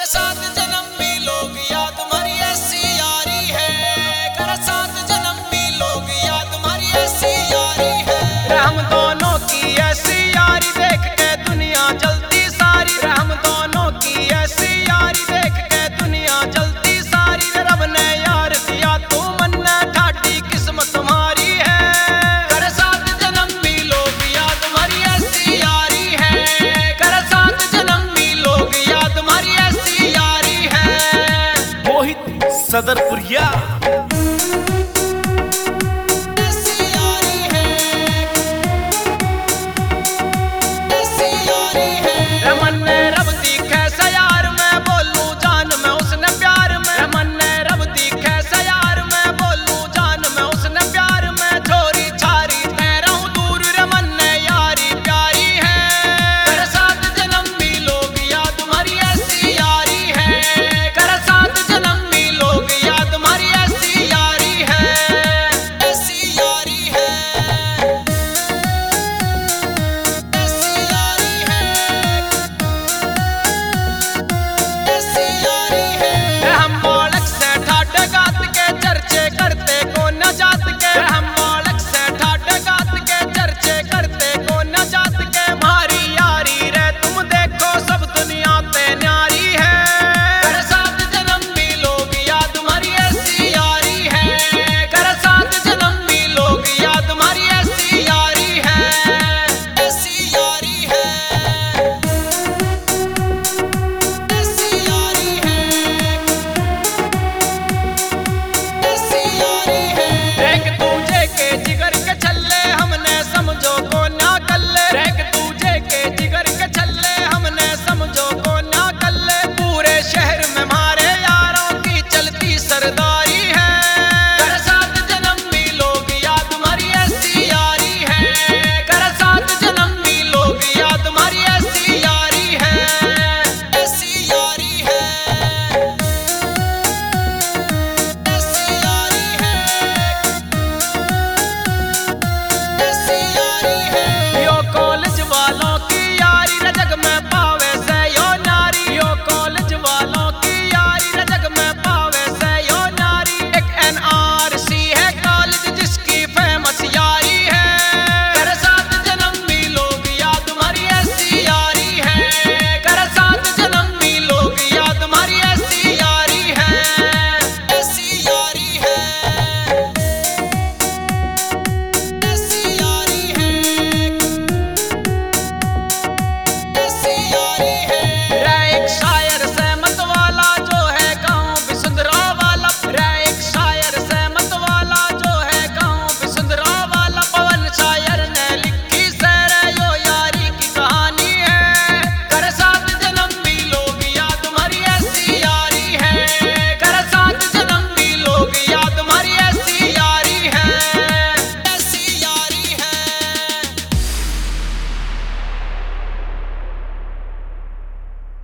कर साथ जन्म भी लोग याद तुम्हारी ऐसी यारी है। कर साथ जन्म भी लोग याद तुम्हारी ऐसी यारी है। हम दोनों की ऐसी यारी देख के दुनिया जलती सारी। हम दोनों की ऐसी यारी देख के दुनिया जलती सारी। रब ने यार दिया तू मन्ना ठाटी किस्मत तुम्हारी है। कर साथ जन्म भी लोग याद तुम्हारी ऐसी यारी है। कर साथ जन्म भी लोग याद तुम्हारी ऐसी यारी है। मोहित सदरपुर।